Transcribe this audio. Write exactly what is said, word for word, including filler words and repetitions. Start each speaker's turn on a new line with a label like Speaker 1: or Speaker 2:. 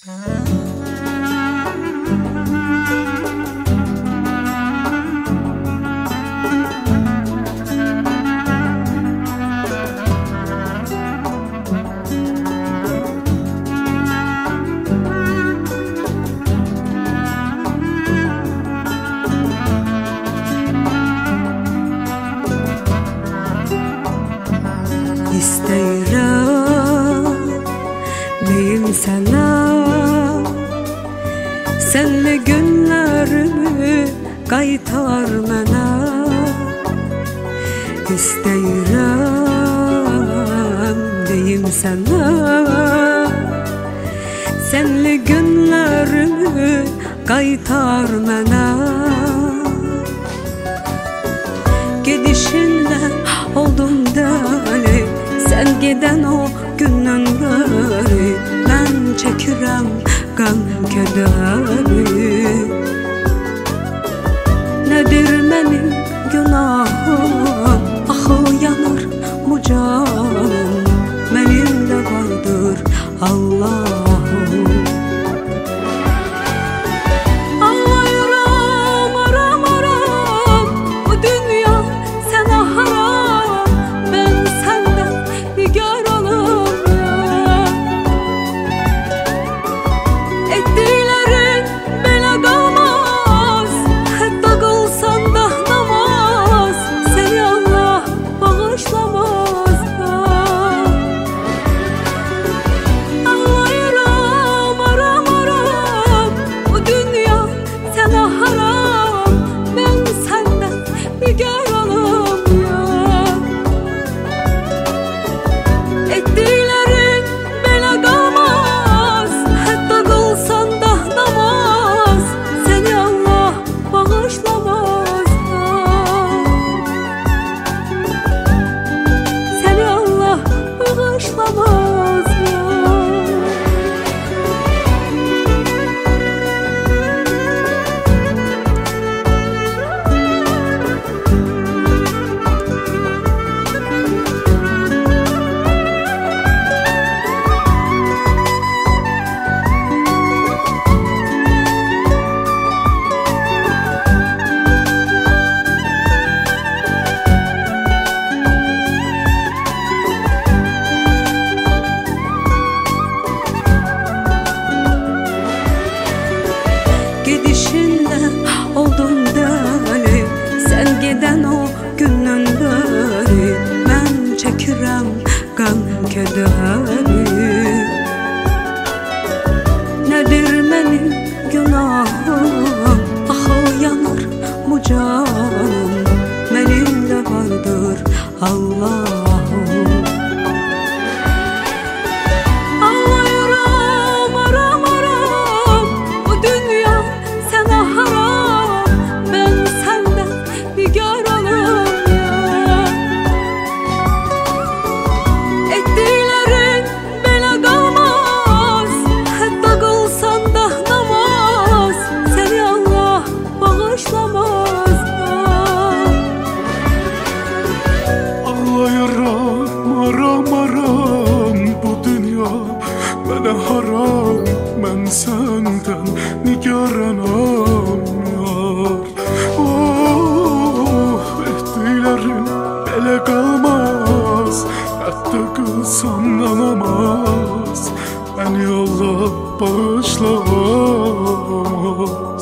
Speaker 1: İstəyirəm deyim sənə, sənlə günlərimi qaytar mənə. İstəyirəm deyim sənə, sənlə günlərimi qaytar mənə. Gedişinlə oldum dəli, sən gedən o gündən bəri mən çəkirəm qəm kədəri. Nədir mənim günahım, axı yanır bu canım, mənim də vardır Allahım. Ağlayıram aram aram, bu dünya sənə haram, mən səndən nigaranım ya. Etdiklərin belə qalmaz, hətta qılsan da namaz, səni Allah bağışlamaz ya. Ağlayıram aram aram, bu dünya sənə haram, mən səndən nigaranım ya. Etdiklərin belə qalmaz, hətta qılsan da namaz, səni Allah bağışlamaz ya. Səni Allah bağışlamaz ya. Gedişinlə oldum dəli, sən gedən o gündən bəri mən çəkirəm qəm kədəri. Nədir mənim günahım, axı yanır bu canım, mənim də vardır Allahım. Ağlayıram aram aram, bu dünya sənə haram, mən səndən nigaranım ya. Etdiklərin belə qalmaz, hətta qılsan da namaz, səni Allah bağışlamaz ya.
Speaker 2: Ağlayıram aram aram, bu dünya mənə haram, mən səndən nigaranam yar. Oh, etdiklərin belə qalmaz, hətta qılsan da namaz, məni Allah bağışlamaz.